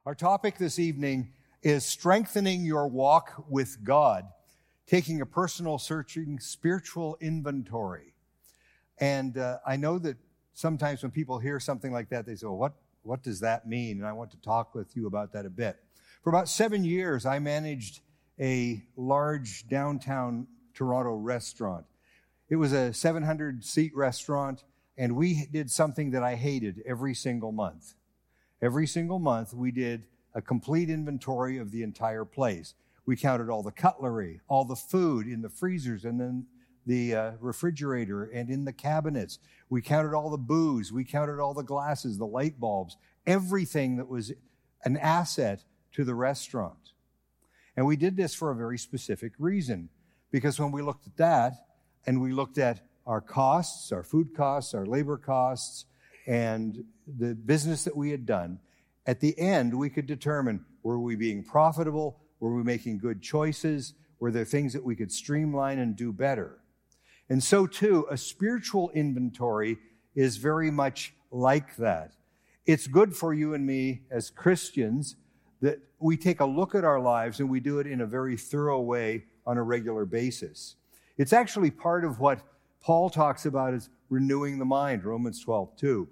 Our topic this evening is strengthening your walk with God, taking a personal searching spiritual inventory. And I know that sometimes when people hear something like that, they say, well, what does that mean? And I want to talk with you about that a bit. For about 7 years, I managed a large downtown Toronto restaurant. It was a 700-seat restaurant, and we did something that I hated every single month. Every single month, we did a complete inventory of the entire place. We counted all the cutlery, all the food in the freezers and then the refrigerator and in the cabinets. We counted all the booze. We counted all the glasses, the light bulbs, everything that was an asset to the restaurant. And we did this for a very specific reason, because when we looked at that and we looked at our costs, our food costs, our labor costs, and the business that we had done, at the end, we could determine, were we being profitable? Were we making good choices? Were there things that we could streamline and do better? And so, too, a spiritual inventory is very much like that. It's good for you and me as Christians that we take a look at our lives and we do it in a very thorough way on a regular basis. It's actually part of what Paul talks about as renewing the mind, Romans 12:2.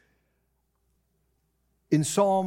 In Psalm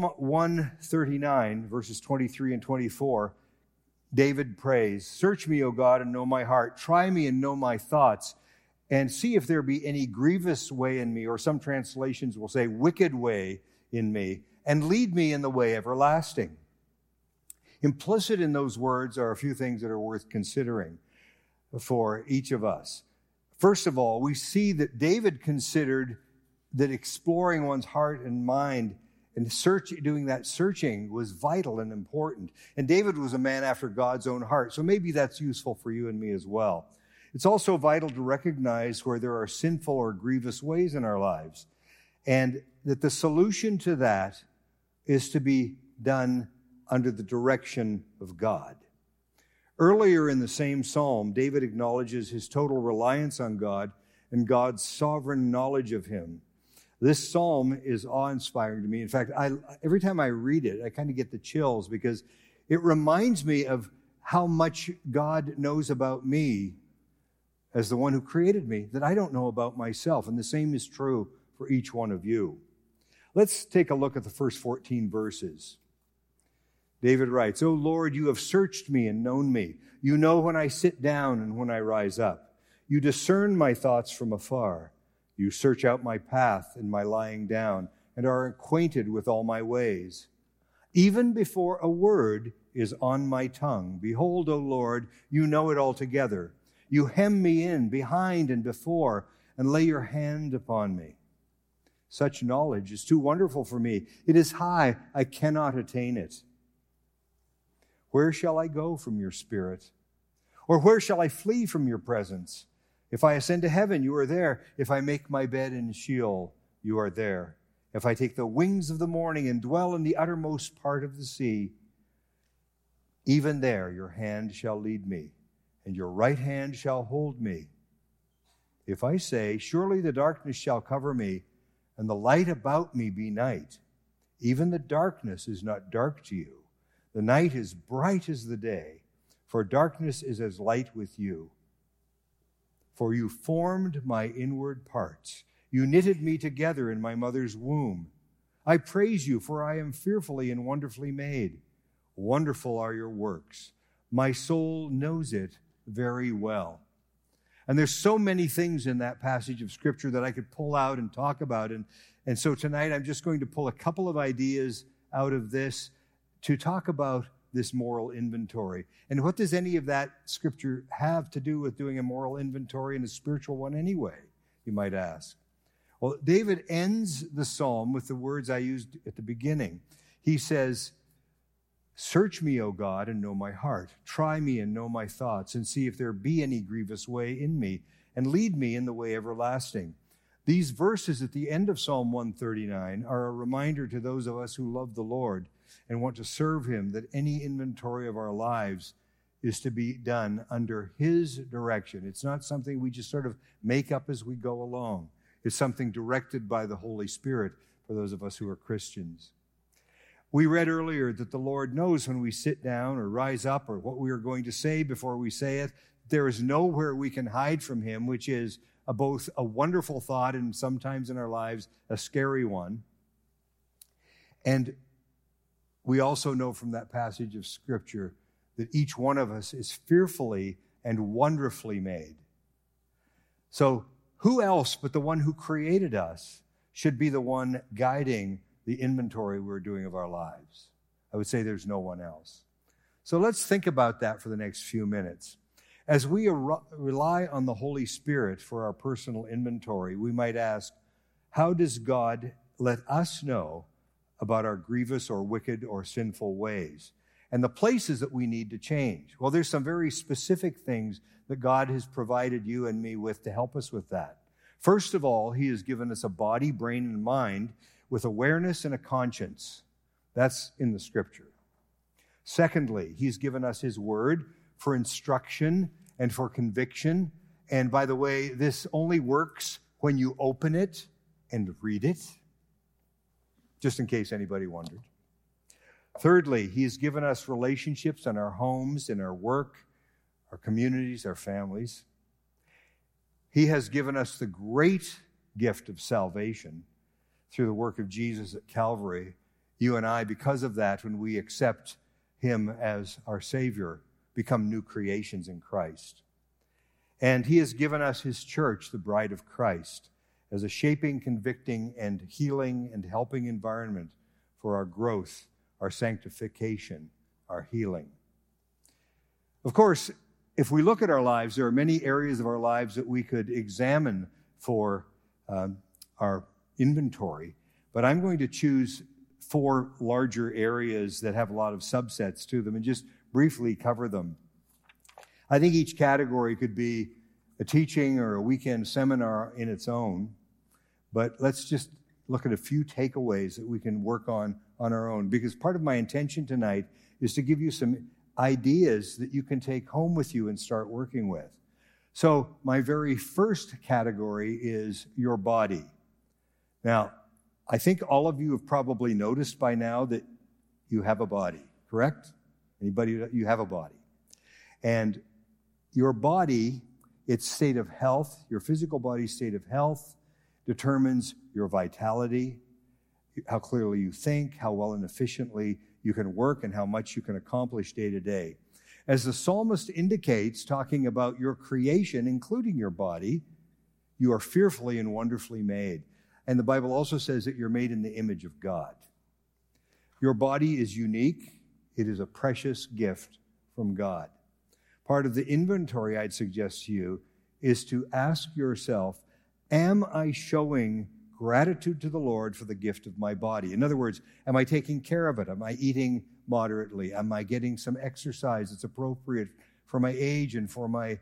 139, verses 23 and 24, David prays, "Search me, O God, and know my heart. Try me and know my thoughts, and see if there be any grievous way in me," or some translations will say, wicked way in me, "and lead me in the way everlasting." Implicit in those words are a few things that are worth considering for each of us. First of all, we see that David considered that exploring one's heart and mind and doing that searching was vital and important. And David was a man after God's own heart, so maybe that's useful for you and me as well. It's also vital to recognize where there are sinful or grievous ways in our lives, and that the solution to that is to be done under the direction of God. Earlier in the same psalm, David acknowledges his total reliance on God and God's sovereign knowledge of him. This psalm is awe-inspiring to me. In fact, every time I read it, I kind of get the chills because it reminds me of how much God knows about me as the one who created me that I don't know about myself. And the same is true for each one of you. Let's take a look at the first 14 verses. David writes, "O Lord, you have searched me and known me. You know when I sit down and when I rise up. You discern my thoughts from afar. You search out my path and my lying down, and are acquainted with all my ways. Even before a word is on my tongue, behold, O Lord, you know it altogether. You hem me in behind and before, and lay your hand upon me. Such knowledge is too wonderful for me. It is high, I cannot attain it. Where shall I go from your spirit? Or where shall I flee from your presence? If I ascend to heaven, you are there. If I make my bed in Sheol, you are there. If I take the wings of the morning and dwell in the uttermost part of the sea, even there your hand shall lead me, and your right hand shall hold me. If I say, surely the darkness shall cover me, and the light about me be night, even the darkness is not dark to you. The night is bright as the day, for darkness is as light with you. For you formed my inward parts. You knitted me together in my mother's womb. I praise you, for I am fearfully and wonderfully made. Wonderful are your works. My soul knows it very well." And there's so many things in that passage of Scripture that I could pull out and talk about. And so tonight I'm just going to pull a couple of ideas out of this to talk about this moral inventory. And what does any of that Scripture have to do with doing a moral inventory and a spiritual one anyway, you might ask? Well, David ends the psalm with the words I used at the beginning. He says, "Search me, O God, and know my heart. Try me and know my thoughts, and see if there be any grievous way in me, and lead me in the way everlasting." These verses at the end of Psalm 139 are a reminder to those of us who love the Lord and want to serve him that any inventory of our lives is to be done under his direction. It's not something we just sort of make up as we go along. It's something directed by the Holy Spirit for those of us who are Christians. We read earlier that the Lord knows when we sit down or rise up or what we are going to say before we say it. There is nowhere we can hide from him, which is both a wonderful thought and sometimes in our lives a scary one. And we also know from that passage of Scripture that each one of us is fearfully and wonderfully made. So who else but the one who created us should be the one guiding the inventory we're doing of our lives? I would say there's no one else. So let's think about that for the next few minutes. As we rely on the Holy Spirit for our personal inventory, we might ask, how does God let us know about our grievous or wicked or sinful ways and the places that we need to change? Well, there's some very specific things that God has provided you and me with to help us with that. First of all, he has given us a body, brain, and mind with awareness and a conscience. That's in the Scripture. Secondly, he's given us his word for instruction and for conviction. And by the way, this only works when you open it and read it, just in case anybody wondered. Thirdly, he has given us relationships in our homes, in our work, our communities, our families. He has given us the great gift of salvation through the work of Jesus at Calvary. You and I, because of that, when we accept him as our Savior, become new creations in Christ. And he has given us his church, the bride of Christ, as a shaping, convicting, and healing and helping environment for our growth, our sanctification, our healing. Of course, if we look at our lives, there are many areas of our lives that we could examine for our inventory, but I'm going to choose 4 larger areas that have a lot of subsets to them and just briefly cover them. I think each category could be a teaching or a weekend seminar in its own, but let's just look at a few takeaways that we can work on our own, because part of my intention tonight is to give you some ideas that you can take home with you and start working with. So my very first category is your body. Now, I think all of you have probably noticed by now that you have a body, correct? Anybody, you have a body. And your body, its state of health, your physical body's state of health, determines your vitality, how clearly you think, how well and efficiently you can work, and how much you can accomplish day to day. As the psalmist indicates, talking about your creation, including your body, you are fearfully and wonderfully made. And the Bible also says that you're made in the image of God. Your body is unique. It is a precious gift from God. Part of the inventory I'd suggest to you is to ask yourself, am I showing gratitude to the Lord for the gift of my body? In other words, am I taking care of it? Am I eating moderately? Am I getting some exercise that's appropriate for my age and for my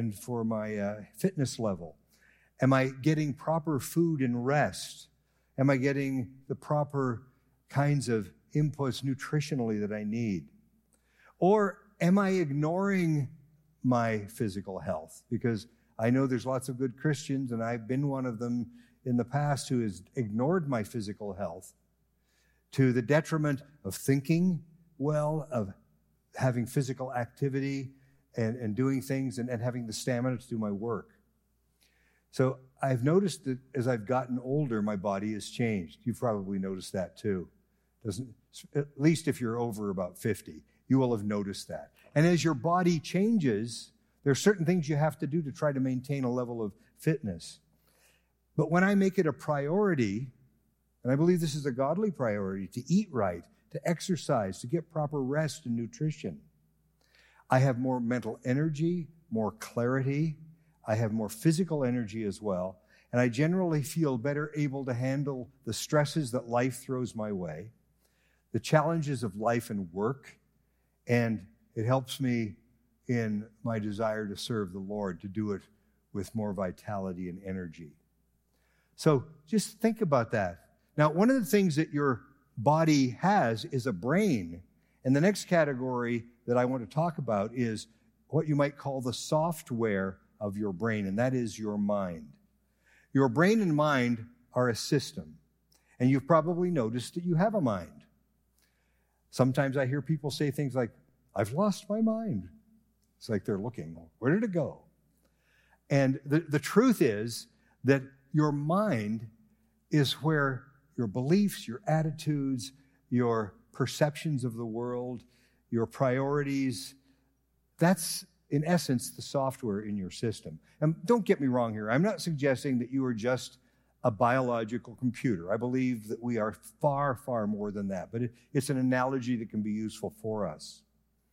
fitness level? Am I getting proper food and rest? Am I getting the proper kinds of inputs nutritionally that I need? Or am I ignoring my physical health? Because I know there's lots of good Christians, and I've been one of them in the past who has ignored my physical health to the detriment of thinking well, of having physical activity and doing things and having the stamina to do my work. So I've noticed that as I've gotten older, my body has changed. You've probably noticed that too. At least if you're over about 50, you will have noticed that. And as your body changes, there are certain things you have to do to try to maintain a level of fitness. But when I make it a priority, and I believe this is a godly priority, to eat right, to exercise, to get proper rest and nutrition, I have more mental energy, more clarity. I have more physical energy as well. And I generally feel better able to handle the stresses that life throws my way, the challenges of life and work, and it helps me in my desire to serve the Lord, to do it with more vitality and energy. So just think about that. Now, one of the things that your body has is a brain. And the next category that I want to talk about is what you might call the software of your brain, and that is your mind. Your brain and mind are a system, and you've probably noticed that you have a mind. Sometimes I hear people say things like, I've lost my mind. It's like they're looking, where did it go? And the truth is that your mind is where your beliefs, your attitudes, your perceptions of the world, your priorities, that's in essence the software in your system. And don't get me wrong here. I'm not suggesting that you are just a biological computer. I believe that we are far, far more than that. But it's an analogy that can be useful for us.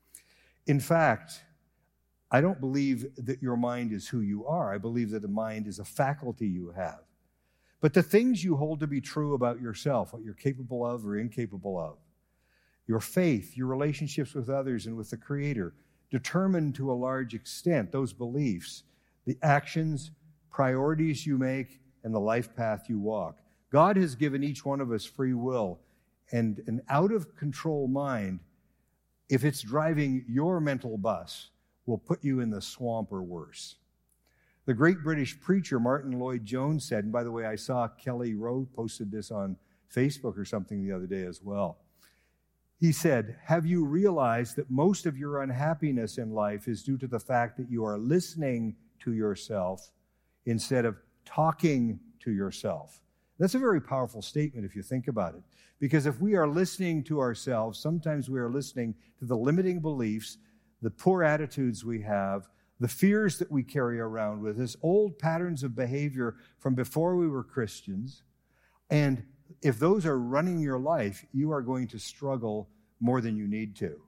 In fact, I don't believe that your mind is who you are. I believe that the mind is a faculty you have. But the things you hold to be true about yourself, what you're capable of or incapable of, your faith, your relationships with others and with the Creator, determine to a large extent those beliefs, the actions, priorities you make, and the life path you walk. God has given each one of us free will, and an out-of-control mind, if it's driving your mental bus, will put you in the swamp or worse. The great British preacher Martin Lloyd-Jones said, and by the way, I saw Kelly Rowe posted this on Facebook or something the other day as well. He said, have you realized that most of your unhappiness in life is due to the fact that you are listening to yourself instead of talking to yourself? That's a very powerful statement if you think about it. Because if we are listening to ourselves, sometimes we are listening to the limiting beliefs, the poor attitudes we have, the fears that we carry around with us, old patterns of behavior from before we were Christians. And if those are running your life, you are going to struggle more than you need to.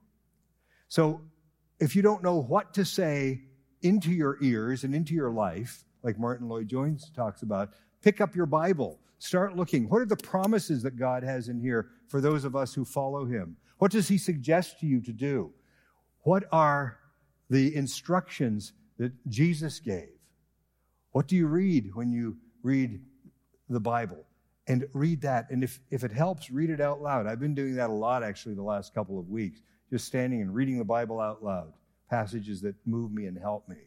So if you don't know what to say into your ears and into your life, like Martin Lloyd-Jones talks about, pick up your Bible. Start looking. What are the promises that God has in here for those of us who follow him? What does he suggest to you to do? What are the instructions that Jesus gave? What do you read when you read the Bible? And read that. And if it helps, read it out loud. I've been doing that a lot, actually, the last couple of weeks, just standing and reading the Bible out loud, passages that move me and help me.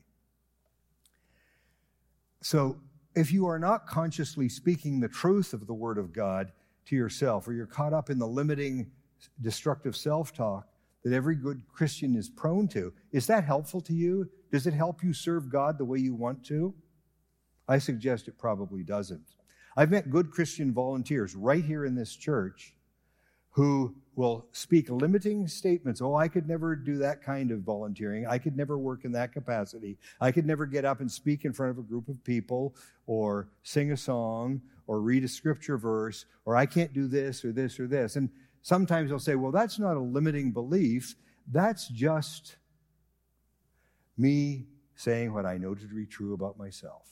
So if you are not consciously speaking the truth of the Word of God to yourself, or you're caught up in the limiting, destructive self-talk that every good Christian is prone to, is that helpful to you? Does it help you serve God the way you want to? I suggest it probably doesn't. I've met good Christian volunteers right here in this church who will speak limiting statements. Oh, I could never do that kind of volunteering. I could never work in that capacity. I could never get up and speak in front of a group of people or sing a song or read a scripture verse, or I can't do this or this or this. And sometimes they'll say, well, that's not a limiting belief. That's just me saying what I know to be true about myself.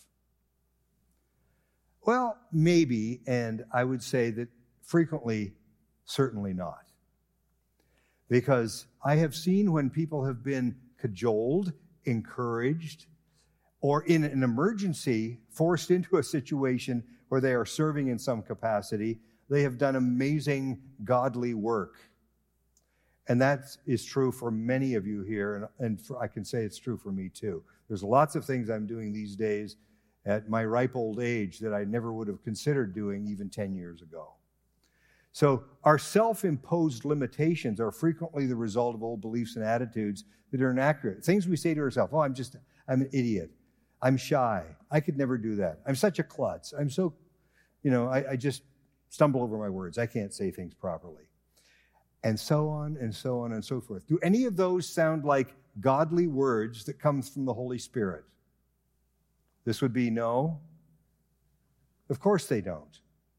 Well, maybe, and I would say that frequently, certainly not. Because I have seen when people have been cajoled, encouraged, or in an emergency, forced into a situation where they are serving in some capacity, they have done amazing godly work. And that is true for many of you here, and I can say it's true for me too. There's lots of things I'm doing these days at my ripe old age that I never would have considered doing even 10 years ago. So our self-imposed limitations are frequently the result of old beliefs and attitudes that are inaccurate. Things we say to ourselves, I'm an idiot. I'm shy. I could never do that. I'm such a klutz. I'm so, I just stumble over my words. I can't say things properly. And so on and so on and so forth. Do any of those sound like godly words that come from the Holy Spirit? This would be no. Of course they don't.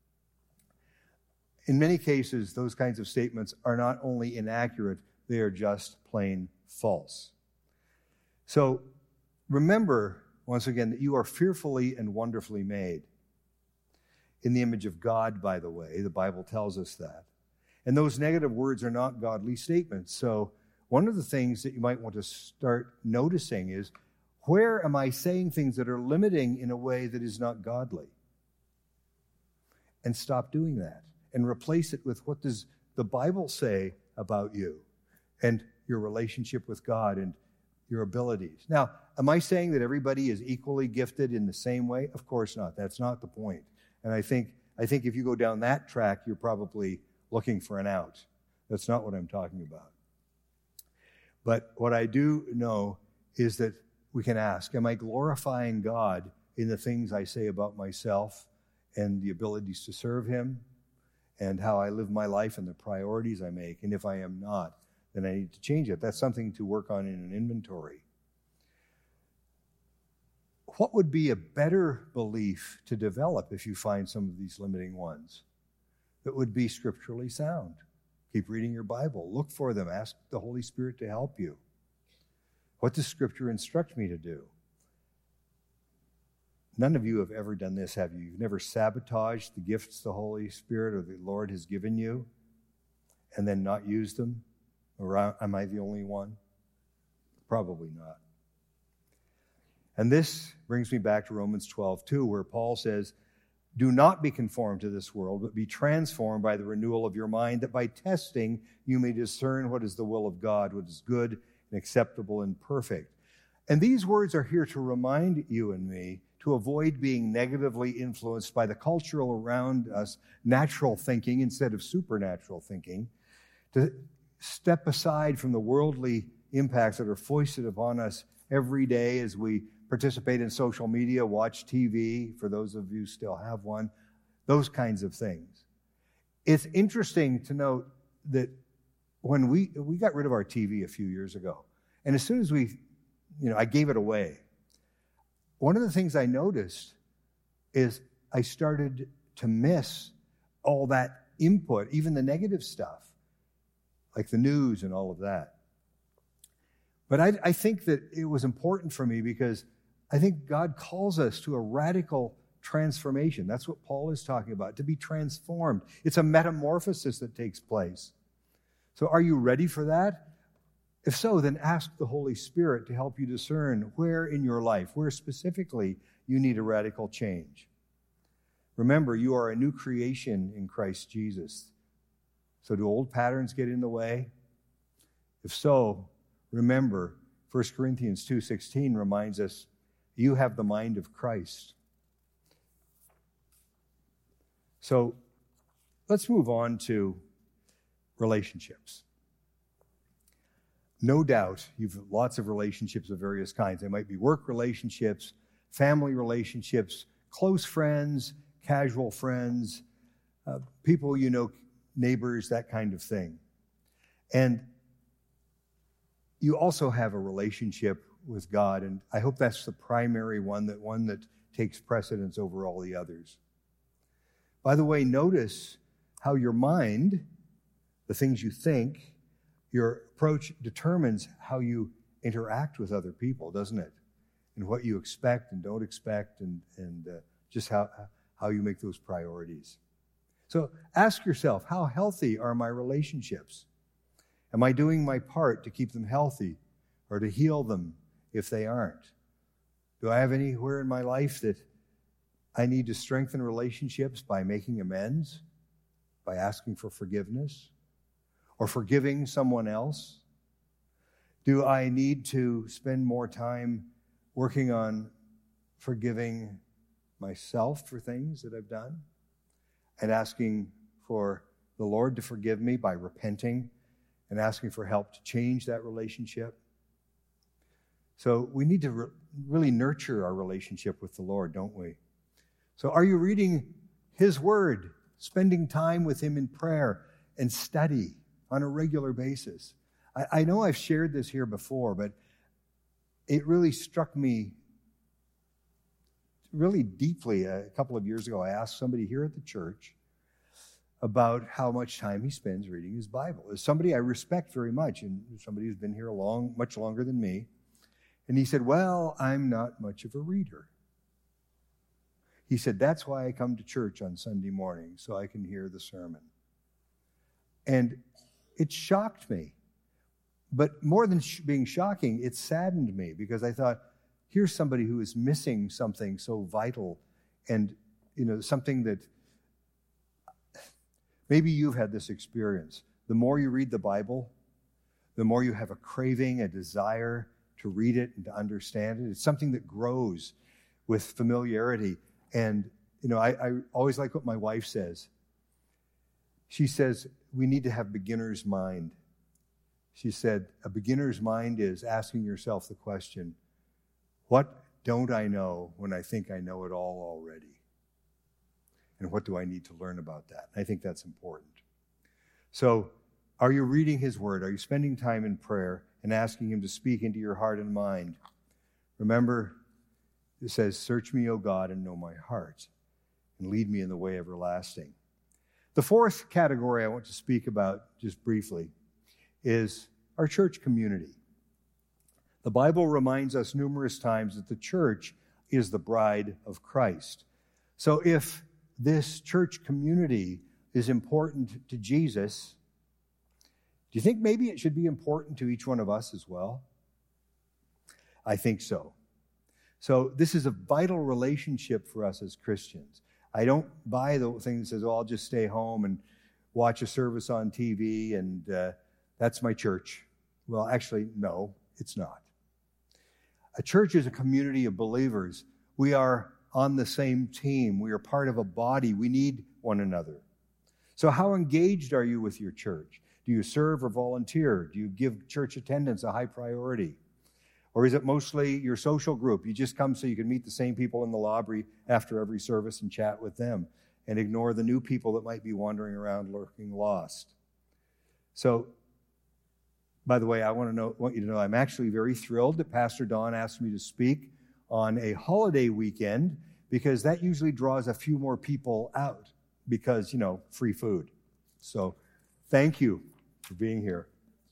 In many cases, those kinds of statements are not only inaccurate, they are just plain false. So remember, once again, that you are fearfully and wonderfully made. In the image of God, by the way, the Bible tells us that. And those negative words are not godly statements. So one of the things that you might want to start noticing is, where am I saying things that are limiting in a way that is not godly? And stop doing that. And replace it with, what does the Bible say about you and your relationship with God and your abilities? Now, am I saying that everybody is equally gifted in the same way? Of course not. That's not the point. And I think if you go down that track, you're probably looking for an out. That's not what I'm talking about. But what I do know is that we can ask, am I glorifying God in the things I say about myself and the abilities to serve him and how I live my life and the priorities I make? And if I am not, then I need to change it. That's something to work on in an inventory. What would be a better belief to develop if you find some of these limiting ones that would be scripturally sound? Keep reading your Bible. Look for them. Ask the Holy Spirit to help you. What does Scripture instruct me to do? None of you have ever done this, have you? You've never sabotaged the gifts the Holy Spirit or the Lord has given you and then not used them? Or am I the only one? Probably not. And this brings me back to Romans 12:2, where Paul says, do not be conformed to this world, but be transformed by the renewal of your mind, that by testing you may discern what is the will of God, what is good and acceptable and perfect. And these words are here to remind you and me to avoid being negatively influenced by the cultural around us, natural thinking instead of supernatural thinking, to step aside from the worldly impacts that are foisted upon us every day as we participate in social media, watch TV, for those of you who still have one, those kinds of things. It's interesting to note that when we got rid of our TV a few years ago, and as soon as I gave it away, one of the things I noticed is I started to miss all that input, even the negative stuff, like the news and all of that. But I think that it was important for me because I think God calls us to a radical transformation. That's what Paul is talking about, to be transformed. It's a metamorphosis that takes place. So are you ready for that? If so, then ask the Holy Spirit to help you discern where in your life, where specifically you need a radical change. Remember, you are a new creation in Christ Jesus. So do old patterns get in the way? If so, remember, 1 Corinthians 2:16 reminds us, you have the mind of Christ. So let's move on to relationships. No doubt you've lots of relationships of various kinds. They might be work relationships, family relationships, close friends, casual friends, people you know, neighbors, that kind of thing. And you also have a relationship with God, and I hope that's the primary one that takes precedence over all the others. By the way, notice how your mind, the things you think, your approach determines how you interact with other people, doesn't it? And what you expect and don't expect, and just how you make those priorities. So ask yourself, how healthy are my relationships? Am I doing my part to keep them healthy or to heal them if they aren't? Do I have anywhere in my life that I need to strengthen relationships by making amends, by asking for forgiveness, or forgiving someone else? Do I need to spend more time working on forgiving myself for things that I've done and asking for the Lord to forgive me by repenting and asking for help to change that relationship? So we need to really nurture our relationship with the Lord, don't we? So are you reading His Word, spending time with Him in prayer and study on a regular basis? I know I've shared this here before, but it really struck me really deeply. A couple of years ago, I asked somebody here at the church about how much time he spends reading his Bible. As somebody I respect very much, and somebody who's been here much longer than me. And he said, well, I'm not much of a reader. He said, that's why I come to church on Sunday morning, so I can hear the sermon. And it shocked me. But more than being shocking, it saddened me, because I thought, here's somebody who is missing something so vital, and something that maybe you've had this experience. The more you read the Bible, the more you have a craving, a desire to read it and to understand it. It's something that grows with familiarity. And I always like what my wife says. She says, we need to have beginner's mind. She said, a beginner's mind is asking yourself the question, what don't I know when I think I know it all already? And what do I need to learn about that? I think that's important. So, are you reading his word? Are you spending time in prayer and asking him to speak into your heart and mind? Remember, it says, search me, O God, and know my heart, and lead me in the way everlasting. The fourth category I want to speak about just briefly is our church community. The Bible reminds us numerous times that the church is the bride of Christ. So if this church community is important to Jesus, do you think maybe it should be important to each one of us as well? I think so. So this is a vital relationship for us as Christians. I don't buy the thing that says, oh, I'll just stay home and watch a service on TV and that's my church. Well, actually, no, it's not. A church is a community of believers. We are on the same team. We are part of a body. We need one another. So how engaged are you with your church? Do you serve or volunteer? Do you give church attendance a high priority? Or is it mostly your social group? You just come so you can meet the same people in the lobby after every service and chat with them and ignore the new people that might be wandering around lurking lost. So, by the way, I want you to know I'm actually very thrilled that Pastor Don asked me to speak on a holiday weekend because that usually draws a few more people out because, free food. So, thank you for being here.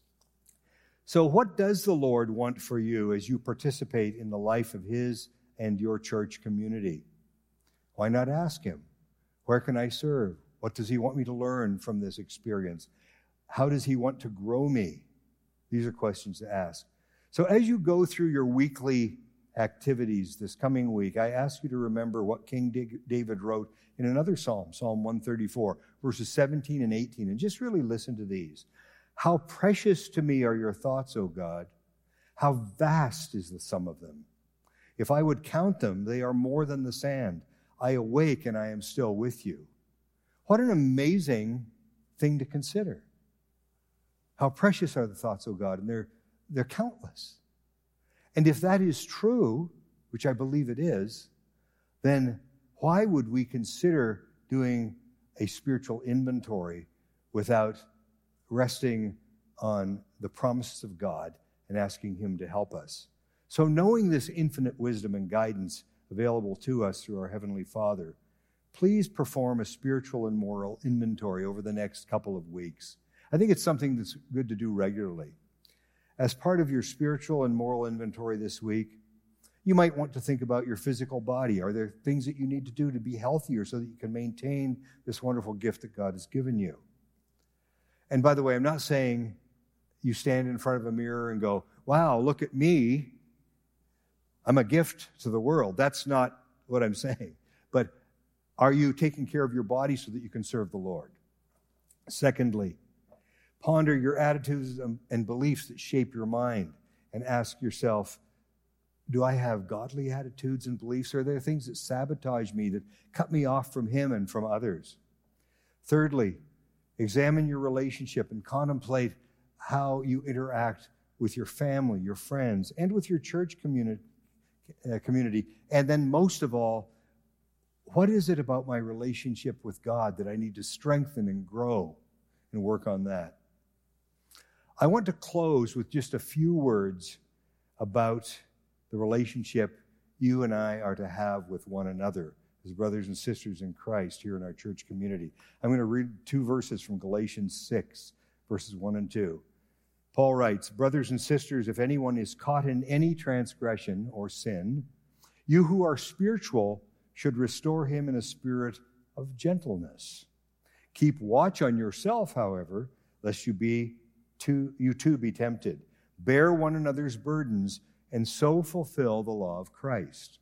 So what does the Lord want for you as you participate in the life of his and your church community? Why not ask him? Where can I serve? What does he want me to learn from this experience? How does he want to grow me? These are questions to ask. So as you go through your weekly activities this coming week, I ask you to remember what King David wrote in another psalm, Psalm 134, verses 17 and 18, and just really listen to these. How precious to me are your thoughts, O God. How vast is the sum of them. If I would count them, they are more than the sand. I awake and I am still with you. What an amazing thing to consider. How precious are the thoughts, O God, and they're countless. And if that is true, which I believe it is, then why would we consider doing a spiritual inventory without resting on the promises of God and asking him to help us? So knowing this infinite wisdom and guidance available to us through our Heavenly Father, please perform a spiritual and moral inventory over the next couple of weeks. I think it's something that's good to do regularly. As part of your spiritual and moral inventory this week, you might want to think about your physical body. Are there things that you need to do to be healthier so that you can maintain this wonderful gift that God has given you? And by the way, I'm not saying you stand in front of a mirror and go, wow, look at me. I'm a gift to the world. That's not what I'm saying. But are you taking care of your body so that you can serve the Lord? Secondly, ponder your attitudes and beliefs that shape your mind and ask yourself, do I have godly attitudes and beliefs? Or are there things that sabotage me, that cut me off from him and from others? Thirdly, examine your relationship and contemplate how you interact with your family, your friends, and with your church community. And then most of all, what is it about my relationship with God that I need to strengthen and grow and work on that? I want to close with just a few words about the relationship you and I are to have with one another as brothers and sisters in Christ here in our church community. I'm going to read 2 verses from Galatians 6, verses 1 and 2. Paul writes, brothers and sisters, if anyone is caught in any transgression or sin, you who are spiritual should restore him in a spirit of gentleness. Keep watch on yourself, however, lest you too be tempted. Bear one another's burdens and so fulfill the law of Christ.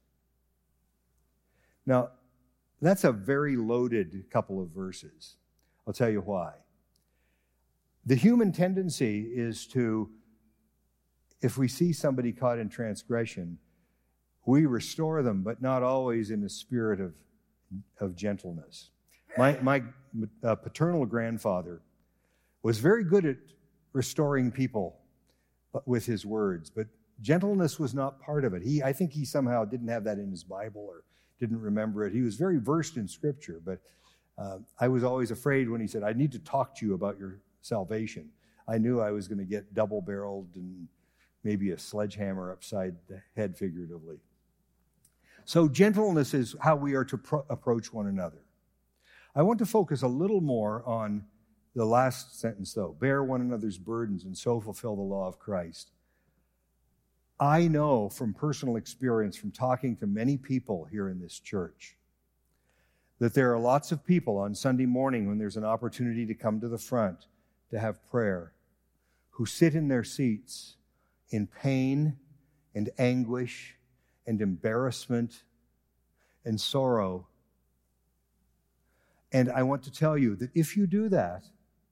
Now, that's a very loaded couple of verses. I'll tell you why. The human tendency is to, if we see somebody caught in transgression, we restore them, but not always in a spirit of gentleness. My paternal grandfather was very good at restoring people with his words, but gentleness was not part of it. I think he somehow didn't have that in his Bible or didn't remember it. He was very versed in Scripture, but I was always afraid when he said, I need to talk to you about your salvation. I knew I was going to get double-barreled and maybe a sledgehammer upside the head figuratively. So gentleness is how we are to approach one another. I want to focus a little more on the last sentence, though. Bear one another's burdens and so fulfill the law of Christ. I know from personal experience, from talking to many people here in this church, that there are lots of people on Sunday morning when there's an opportunity to come to the front to have prayer, who sit in their seats in pain and anguish and embarrassment and sorrow. And I want to tell you that if you do that,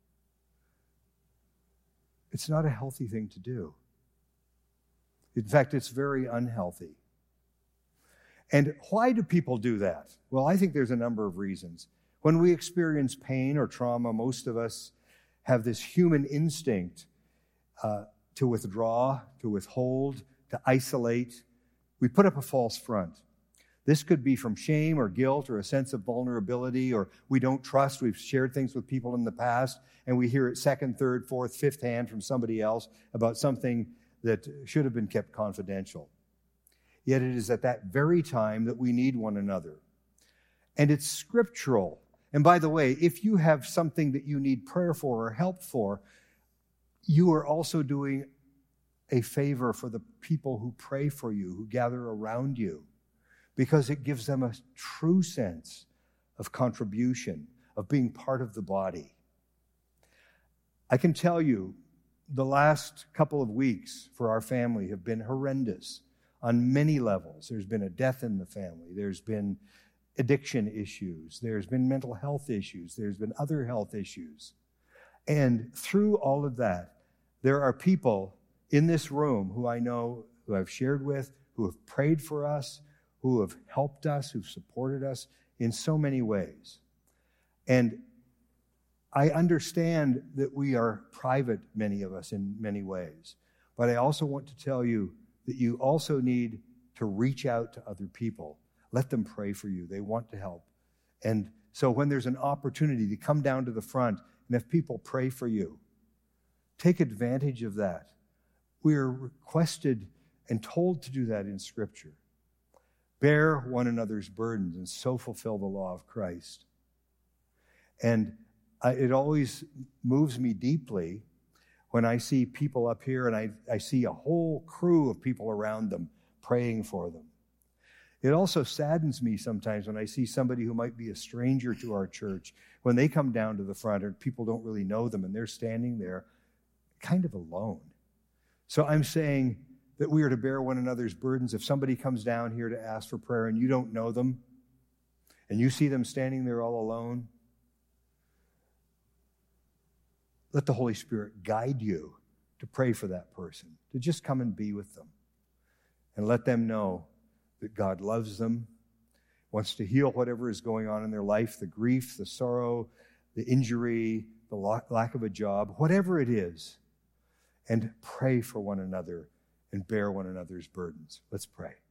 it's not a healthy thing to do. In fact, it's very unhealthy. And why do people do that? Well, I think there's a number of reasons. When we experience pain or trauma, most of us have this human instinct to withdraw, to withhold, to isolate. We put up a false front. This could be from shame or guilt or a sense of vulnerability, or we don't trust. We've shared things with people in the past, and we hear it second, third, fourth, fifth hand from somebody else about something that should have been kept confidential. Yet it is at that very time that we need one another. And it's scriptural. And by the way, if you have something that you need prayer for or help for, you are also doing a favor for the people who pray for you, who gather around you, because it gives them a true sense of contribution, of being part of the body. I can tell you, the last couple of weeks for our family have been horrendous on many levels. There's been a death in the family. There's been addiction issues. There's been mental health issues. There's been other health issues. And through all of that, there are people in this room who I know, who I've shared with, who have prayed for us, who have helped us, who've supported us in so many ways. And I understand that we are private, many of us, in many ways. But I also want to tell you that you also need to reach out to other people. Let them pray for you. They want to help. And so when there's an opportunity to come down to the front and have people pray for you, take advantage of that. We are requested and told to do that in Scripture. Bear one another's burdens and so fulfill the law of Christ. And it always moves me deeply when I see people up here and I see a whole crew of people around them praying for them. It also saddens me sometimes when I see somebody who might be a stranger to our church, when they come down to the front and people don't really know them and they're standing there kind of alone. So I'm saying that we are to bear one another's burdens. If somebody comes down here to ask for prayer and you don't know them and you see them standing there all alone, let the Holy Spirit guide you to pray for that person, to just come and be with them and let them know that God loves them, wants to heal whatever is going on in their life, the grief, the sorrow, the injury, the lack of a job, whatever it is, and pray for one another and bear one another's burdens. Let's pray.